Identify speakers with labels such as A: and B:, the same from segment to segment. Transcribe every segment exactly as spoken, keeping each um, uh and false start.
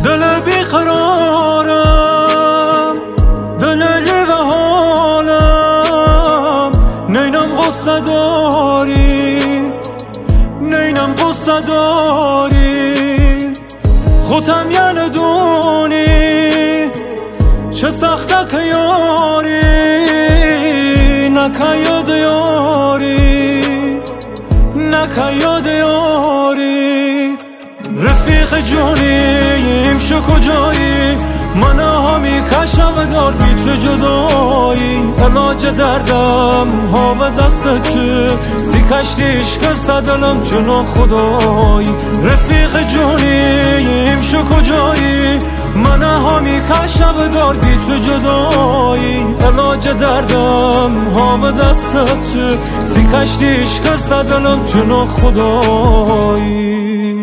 A: دل بیقرارم، دل لیو حالم، نینم غصه داری، نینم غصه داری، خودم یعنی دونی چه سخته که یاری نکه یاد یاری، نکه یاد یاری. رفیق جونیم شو کجایی، من همی کشم دار بی تو جدایی. علاج دردم ها به دست چه سی کشتیش که دلم چنو خدایی. رفیق جونیم شو کجایی، من همی کشم دار بی تو جدایی. علاج دردم ها به دست چه سی کشتیش که دلم چنو خدایی.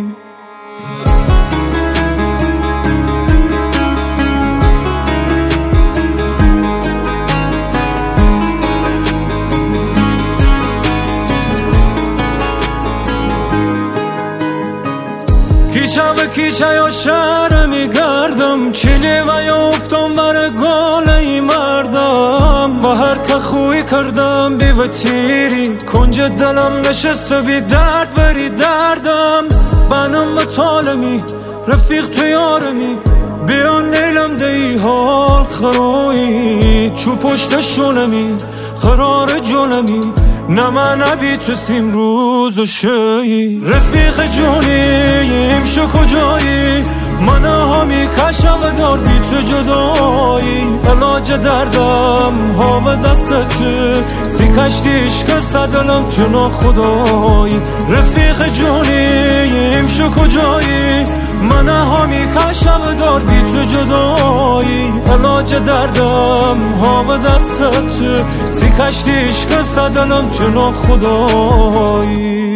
A: کیچه به کیچه یا شهر میگردم، چلی و یا افتم بر گاله مردم. با هر که خوی کردم بی و تیری، کنج دلم نشست و بی درد بری دردم. بنام و طالمی رفیق تو یارمی، بیان نیلم دی حال خروی. چو پشت شونمی قرار جونمی، نه من نبی تو سیم روز و شایی. رفیق جونیم شو کجایی، من همی کشم دار بی تو جدایی. علاج دردم ها به دست چه سی کشتیش که دلم چنو خدایی. رفیق جونیم شو کجایی، من همی کشم دار بی تو جدایی. علاج دردم ها به دست چه سی کشتیش که دلم چنو خدایی.